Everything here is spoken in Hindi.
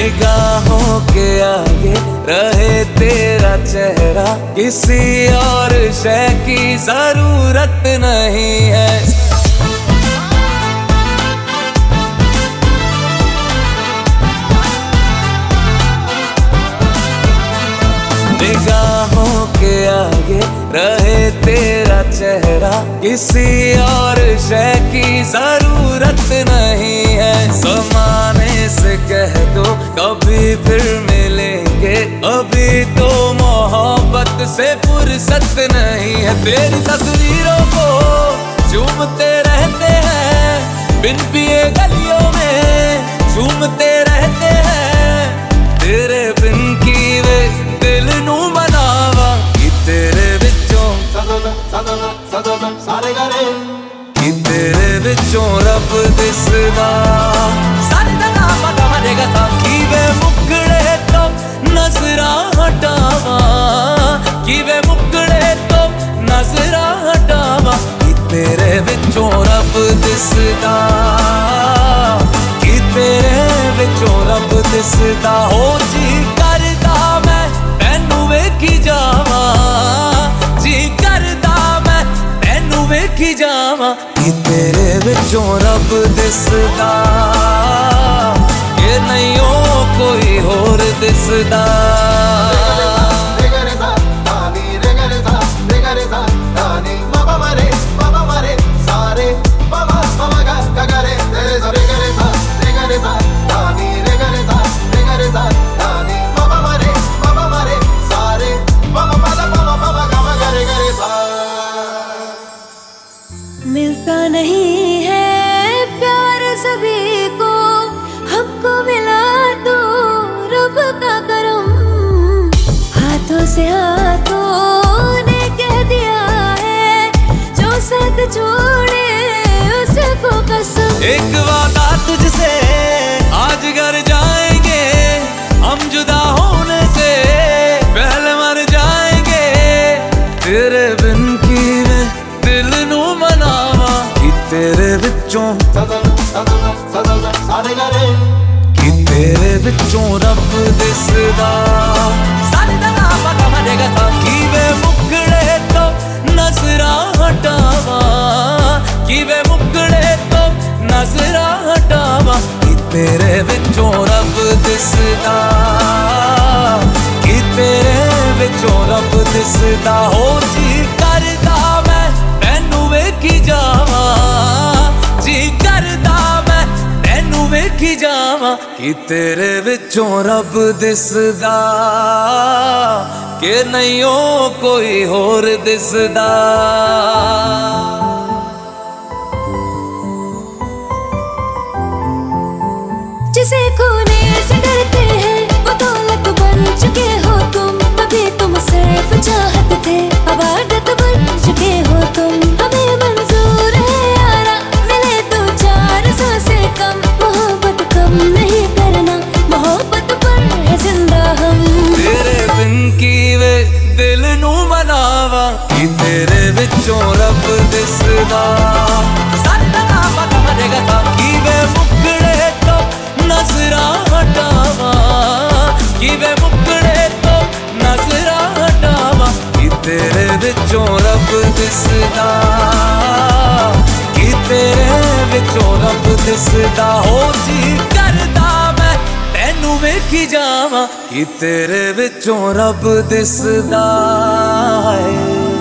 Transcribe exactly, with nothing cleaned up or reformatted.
निगाहों के आगे रहे तेरा चेहरा, किसी और शय की जरूरत नहीं है। निगाहों के आगे रहे तेरा चेहरा, किसी और शय की जरूरत नहीं है। ज़माने से कह दो कभी फिर मिलेंगे, अभी तो मोहब्बत से फुर्सत नहीं है। तेरी तस्वीरों को झूमते रहते हैं, बिन पिए गलियों में झूमते रहते हैं। तेरे बिन की वे दिल नू मनावा कि तेरे विचों सारे गरे, कि तेरे विचों रब दिसदा सारे दा पता मरेगा था। कि वे मुकड़े तो नजरा हटावा, कि वे मुकड़े तो नजरा हटावा, कि तेरे विचों रब दिसदा, कि तेरे विचों रब दिसदा। हो जी करदा मैं तैनू वेखी जावा, जी करदा मैं तैनू वेखी जावा, कि तेरे विचों रब दिसदा, कि नहीं ओ कोई होर दिसदा। मिलता नहीं है प्यार सभी को, हमको मिला तो रब का करम। हाथों से हाथों ने कह दिया है, जो साथ छोड़े उसको कसम। एक वादा तुझसे आज घर जाएंगे, हम जुदा होने से पहले मर जाएंगे। तेरे बिन की मैं दिल नू मनावा, कि तेरे विचों सारे गरे, कि तेरे विचों रब दिसदा सारे दा पता मरेगा था। कि वे मुकड़े तो नजरा हटावा, कि वे मुकड़े तो नजरा हटावा, कि तेरे विचों रब दिसदा, कि तेरे विचों रब दिसदा। हो जी करदा मैं तैनू वेखी जावा, जी करदा मैं तैनू वेखी जावा, कि तेरे विचों रब दिसदा, कि नहीं ओ कोई होर दिसदा। जिसे खोने से डरते हैं वो दौलत बन चुके हो तुम। अभी तुम सिर्फ चाहत थे, अब आदत बन चुके हो तुम। हमें मंजूर है यारा मिले तो चार सौ से कम। मोहब्बत कम नहीं करना, मोहब्बत पर है जिंदा हम। तेरे बिन की वे दिल नू मनावा, कि तेरे विचों रब दिसदा सारे दा पता मरेगा था। कि वे मुकड़े तो नजरा हटावा, कि वे मुकड़े तो नजरा हटावा, कि तेरे विचों रब दिसदा, कि तेरे विचों रब दिसदा। हो जी करदा मैं तैनू वेखी जावा, कि तेरे विचों रब दिसदा है।